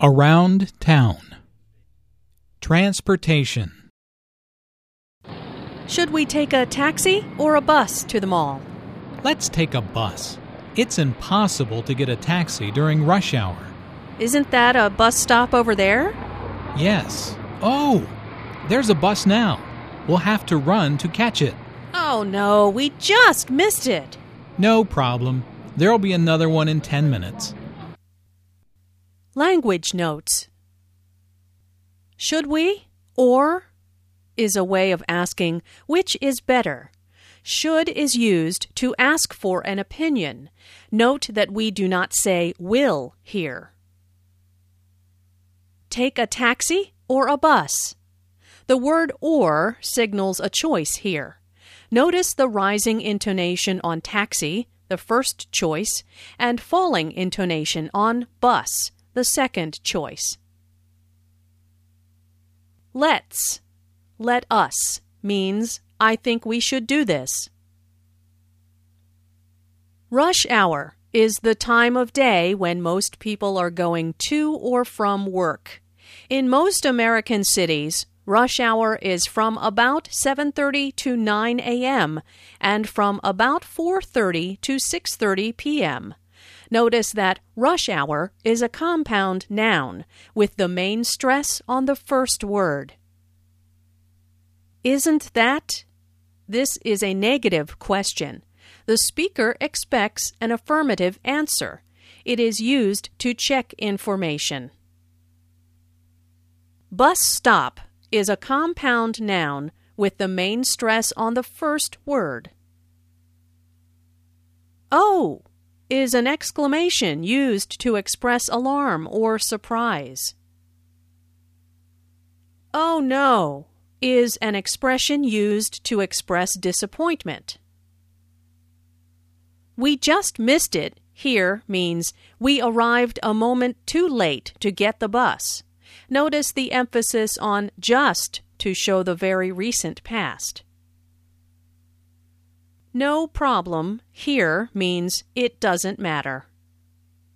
Around town. Transportation. Should we take a taxi or a bus to the mall? Let's take a bus. It's impossible to get a taxi during rush hour. Isn't that a bus stop over there? Yes. Oh, there's a bus now. We'll have to run to catch it. Oh no, we just missed it. No problem. There'll be another one in 10 minutes. Language notes. Should we or is a way of asking which is better. Should is used to ask for an opinion. Note that we do not say will here. Take a taxi or a bus. The word or signals a choice here. Notice the rising intonation on taxi, the first choice, and falling intonation on bus, the second choice. Let's, let us, means I think we should do this. Rush hour is the time of day when most people are going to or from work. In most American cities, rush hour is from about 7:30 to 9 a.m. and from about 4:30 to 6:30 p.m. Notice that rush hour is a compound noun with the main stress on the first word. Isn't that? This is a negative question. The speaker expects an affirmative answer. It is used to check information. Bus stop is a compound noun with the main stress on the first word. Oh is an exclamation used to express alarm or surprise. Oh no is an expression used to express disappointment. We just missed it here means we arrived a moment too late to get the bus. Notice the emphasis on just to show the very recent past. No problem here means it doesn't matter.